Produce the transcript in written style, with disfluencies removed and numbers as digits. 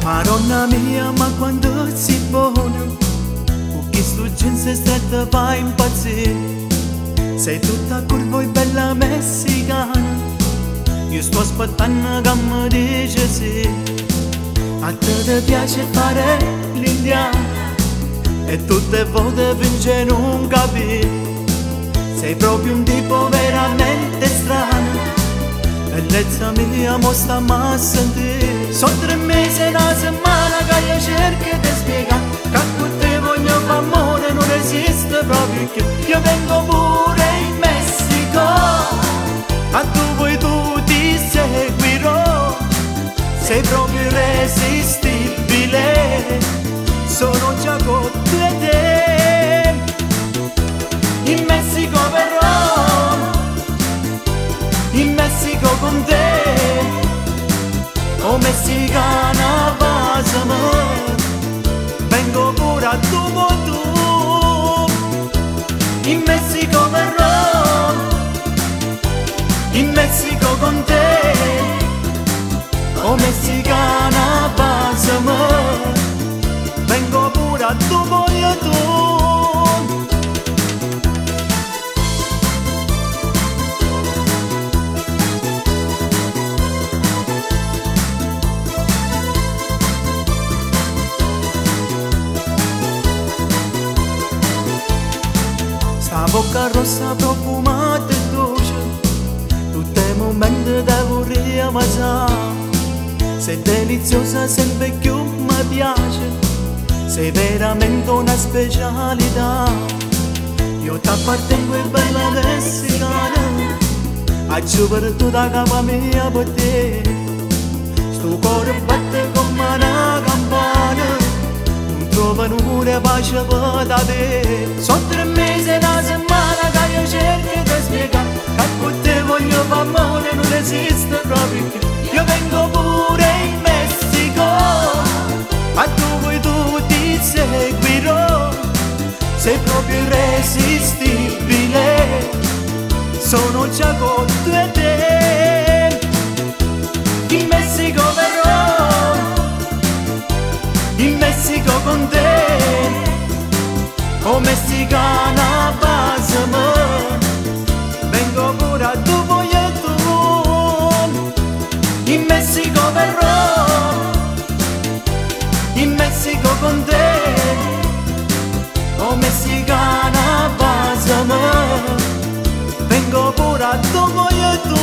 Madonna mia, ma quando si buona, con chi sto jeans stretta va impazzire. Sei tutta curva e bella messicana, io sto aspettando che mi dici sì. A te ti piace fare l'indiana e tutte volte vince non capire. Sei proprio un tipo veramente strano, bellezza mia mo sta a sentire. Sono 3 mesi e una settimana che io cerco di spiegare che con te voglio fare amore, non esiste proprio più. Io vengo pure in Messico, a dove tu ti seguirò. Sei proprio irresistibile, sono già con te. In Messico verrò, in Messico con te. Oh messicana basami, vengo pure a tu. In Messico verrò, in Messico con te. Oh messicana basami, vengo pure a tu, voglio tu. Sta bocca rossa profumata e dolce, tutti i momenti da vorrei mangiare. Sei deliziosa, sempre più mi piace, sei veramente una specialità. Io ti appartengo e bella messicana, aggiù per tutta capa mia per te. Sto cuore batte come una campana, non trovo nulla pace per te. Sono 3 mesi e una settimana che io cerco di spiegare che con te voglio fare amore, non esiste proprio più. Io vengo pure in Messico, a dove tu ti seguirò. Sei proprio irresistibile, sono già con te. In Messico verrò, in Messico con te. Oh messicana basami, vengo pure a tu, voglio tu. In Messico verrò, in Messico con te. Oh messicana basami, vengo pure a tu, voglio tu.